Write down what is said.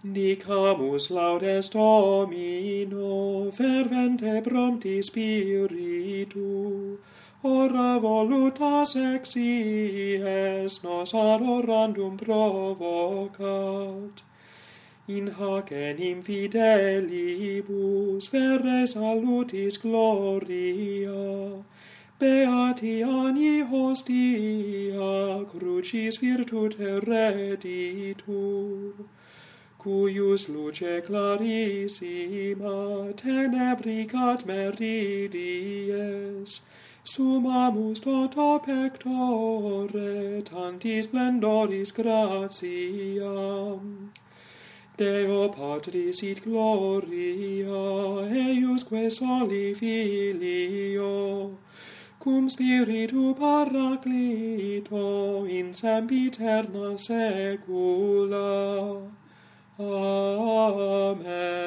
Dicamus laudes Domino, fervente prompti spiritu, ora voluntas exies nos ad orandum provocat. In hac enim fidelibus verre salutis gloria, beati anni hostia crucis virtute reditur, cuius luce clarissima tenebricat meridies, sumamus toto pectore tanti splendoris gratiam. Deo Patris et Gloria, eiusque soli Filio, cum Spiritu Paraclito, in sempiterna saecula. Amen.